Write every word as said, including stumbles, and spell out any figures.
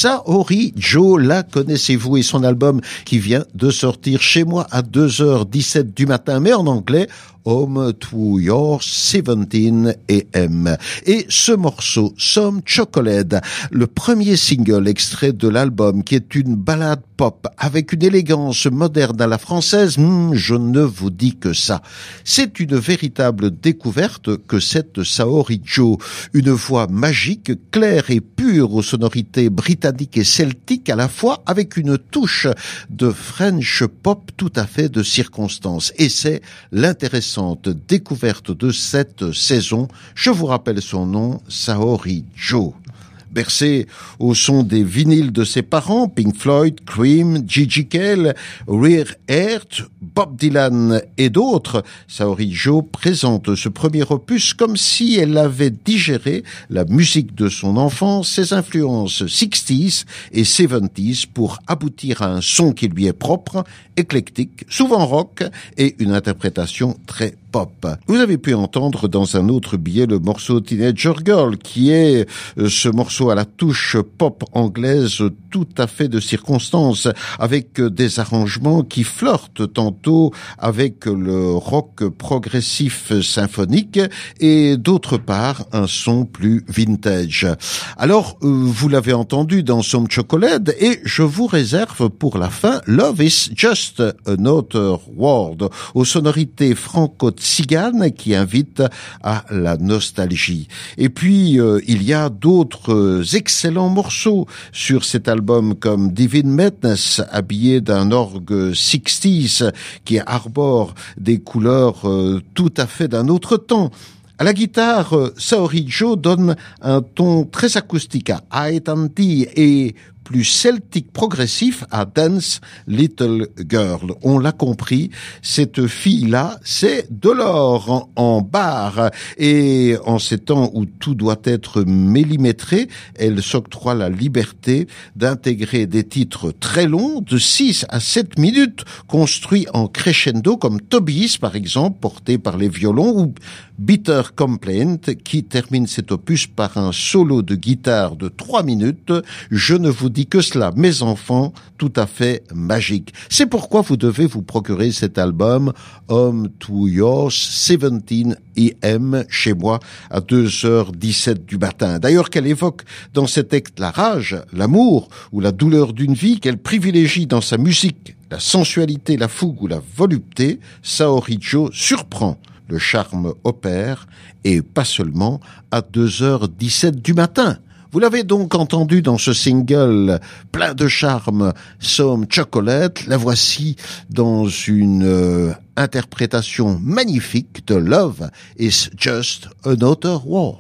Saori Joe, la connaissez-vous, et son album qui vient de sortir chez moi à deux heures dix-sept du matin, mais en anglais, Home to Your seventeen A M. Et ce morceau, Some Chocolate, le premier single extrait de l'album, qui est une ballade pop avec une élégance moderne à la française, hmm, je ne vous dis que ça. C'est une véritable découverte que cette Saori Joe, une voix magique, claire et pure aux sonorités britanniques et celtiques à la fois, avec une touche de French pop tout à fait de circonstance. Et c'est l'intéressante découverte de cette saison. Je vous rappelle son nom, Saori Joe. Bercé au son des vinyles de ses parents, Pink Floyd, Cream, Gigi Cale, Rare Earth, Bob Dylan et d'autres, Saori Joe présente ce premier opus comme si elle avait digéré la musique de son enfance, ses influences sixties et seventies pour aboutir à un son qui lui est propre, éclectique, souvent rock et une interprétation très pop. Vous avez pu entendre dans un autre billet le morceau Teenager Girl, qui est ce morceau à la touche pop anglaise tout à fait de circonstance, avec des arrangements qui flirtent tantôt avec le rock progressif symphonique et d'autre part un son plus vintage. Alors, vous l'avez entendu dans Some Chocolate, et je vous réserve pour la fin Love is Just Another World, aux sonorités franco-tziganes qui invitent à la nostalgie. Et puis, euh, il y a d'autres excellents morceaux sur cet album, comme Divine Madness, habillé d'un orgue sixties qui arbore des couleurs euh, tout à fait d'un autre temps. À la guitare, Saori Joe donne un ton très acoustique à I T et plus celtique progressif à Dance Little Girl. On l'a compris, cette fille-là, c'est de l'or en, en barre. Et en ces temps où tout doit être millimétré, elle s'octroie la liberté d'intégrer des titres très longs, de six à sept minutes, construits en crescendo, comme Tobias, par exemple, porté par les violons, ou Bitter Complaint, qui termine cet opus par un solo de guitare de trois minutes. Je ne vous dis que cela, mes enfants, tout à fait magique. C'est pourquoi vous devez vous procurer cet album Home to Your seventeen A M chez moi à deux heures dix-sept du matin. D'ailleurs, qu'elle évoque dans cet texte la rage, l'amour ou la douleur d'une vie, qu'elle privilégie dans sa musique la sensualité, la fougue ou la volupté, Saori Joe surprend. Le charme opère, et pas seulement à deux heures dix-sept du matin. Vous l'avez donc entendu dans ce single plein de charme, Some Chocolate. La voici dans une euh, interprétation magnifique de Love is Just Another War.